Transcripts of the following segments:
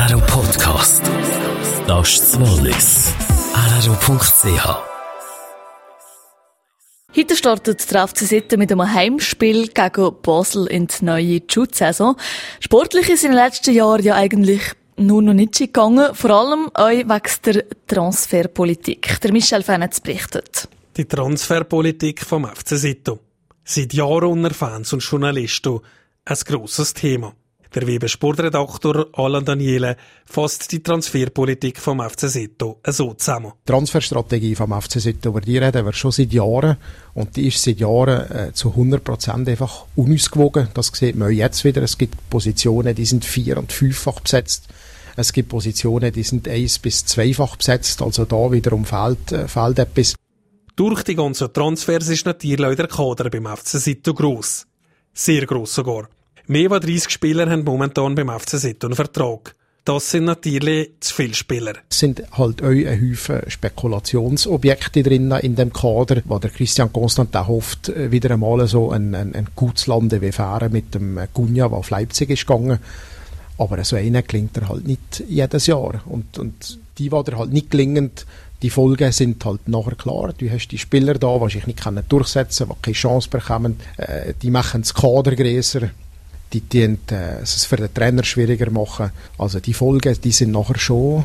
RRO Podcast. Das ist das Wallis. RRO.ch. Heute startet der FC Sitten mit einem Heimspiel gegen Basel in die neue Jude-Saison. Sportlich ist in den letzten Jahren ja eigentlich nur noch nicht gegangen, vor allem auch wegen der Transferpolitik. Der Michel Fenetz berichtet. Die Transferpolitik vom FC Sitten. Seit Jahren unter Fans und Journalisten ein grosses Thema. Der WB-Sportredaktor Alain Daniele fasst die Transferpolitik vom FC Sitten so zusammen. Die Transferstrategie vom FC Sitten, über die reden wir schon seit Jahren. Und die ist seit Jahren zu 100% einfach unausgewogen. Das sieht man auch jetzt wieder. Es gibt Positionen, die sind 4- und 5-fach besetzt. Es gibt Positionen, die sind 1- bis 2-fach besetzt. Also da wiederum fehlt etwas. Durch die ganzen Transfers ist natürlich auch der Kader beim FC Sitten gross. Sehr gross sogar. Mehr als 30 Spieler haben momentan beim FC Sitten einen Vertrag. Das sind natürlich zu viele Spieler. Es sind halt auch ein Haufen Spekulationsobjekte drin in dem Kader, wo der Christian Constantin hofft, wieder einmal so ein gutes Landen wie Fähren mit dem Gunja, der auf Leipzig ist gegangen. Aber so einen gelingt er halt nicht jedes Jahr. Und die er halt nicht gelingen, die Folgen sind halt nachher klar. Du hast die Spieler da, die sich nicht durchsetzen können, die keine Chance bekommen. Die machen das Kader grösser. Die es für den Trainer schwieriger machen. Also die Folgen, die sind nachher schon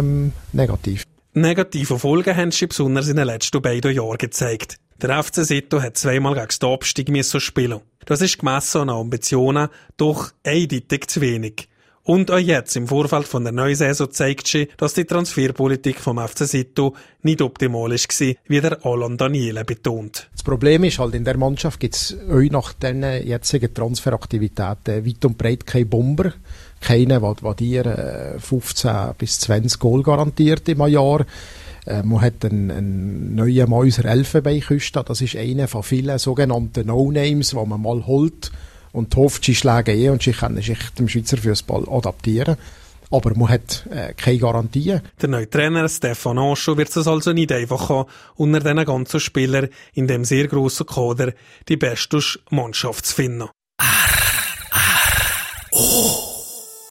negativ. Negative Folgen haben sich besonders in den letzten beiden Jahren gezeigt. Der FC Sitten hat zweimal gegen den Abstieg spielen. Das ist gemessen an Ambitionen doch eindeutig zu wenig. Und auch jetzt im Vorfeld von der neuen Saison zeigt sich, dass die Transferpolitik vom FC Sitten nicht optimal war, wie der Alain Daniele betont. Das Problem ist halt, in der Mannschaft gibt es auch nach den jetzigen Transferaktivitäten weit und breit keine Bomber. Keine, der dir 15 bis 20 Goal garantiert im Jahr. Man hat einen neuen Mann unserer Elfenbeinküste. Das ist einer von vielen sogenannten No-Names, die man mal holt und hofft, sie schlagen und sie können sich dem Schweizer Fußball adaptieren. Aber man hat keine Garantie. Der neue Trainer Stefan Anschau wird es also nicht einfach haben, unter diesen ganzen Spielern in dem sehr grossen Kader die beste Mannschaft zu finden. RRO